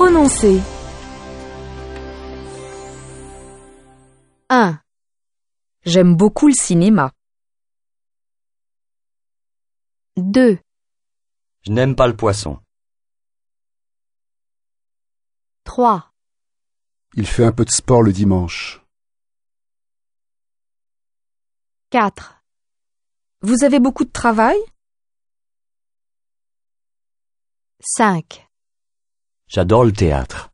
Prononcer. 1, J'aime beaucoup le cinéma. 2, Je n'aime pas le poisson. 3, Il fait un peu de sport le dimanche. 4, Vous avez beaucoup de travail? 5. J'adore le théâtre.